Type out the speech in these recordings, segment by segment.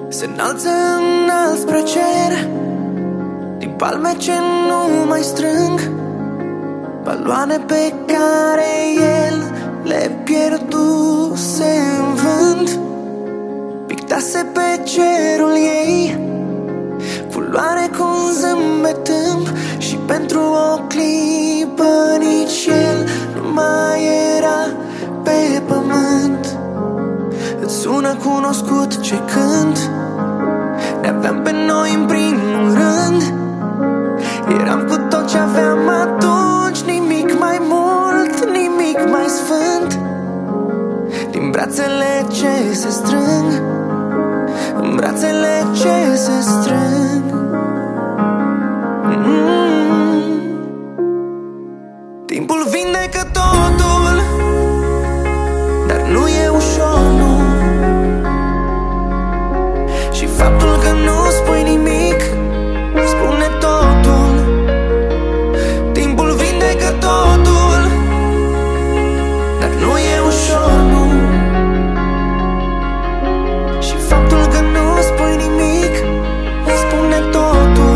se înalță înalt spre cer, din palme ce nu mai strâng, baloane pe care el le pierduse în vânt. Pictase pe cerul ei culoare cu un zâmbet tâmp, și pentru o clipă nici el nu mai era pe pământ. Îți sună cunoscut ce cânt? Ne aveam pe noi în primul rând, eram cu tot ce aveam atunci, nimic mai mult, nimic mai sfânt. Din brațele ce se strâng, în brațele ce se strâng. Timpul vindecă totul, dar nu e ușor, nu. Și faptul că nu spui nimic spune totul. Timpul vindecă totul, dar nu e ușor, nu. Și faptul că nu spui nimic spune totul.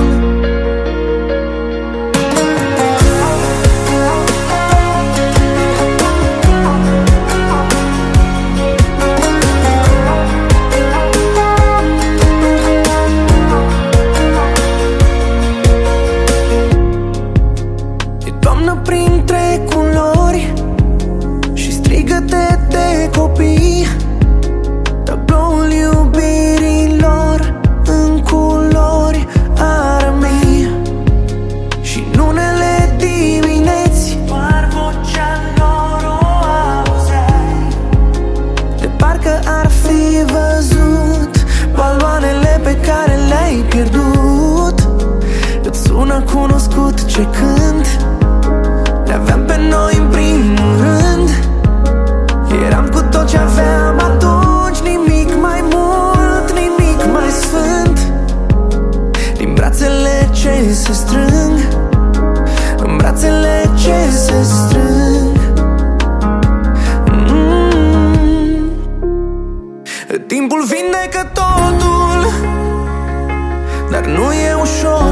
Printre culori și strigăte de copii, tabloul iubirilor în culori ar rămi. Și în unele dimineți doar vocea lor o auzeai, de parcă ar fi văzut baloanele pe care le-ai pierdut. Îți sună cunoscut ce cânt? Ne aveam pe noi în primul rând, eram cu tot ce aveam atunci, nimic mai mult, nimic mai sfânt. Din brațele ce se strâng, în brațele ce se strâng. Timpul vindecă totul, dar nu e ușor.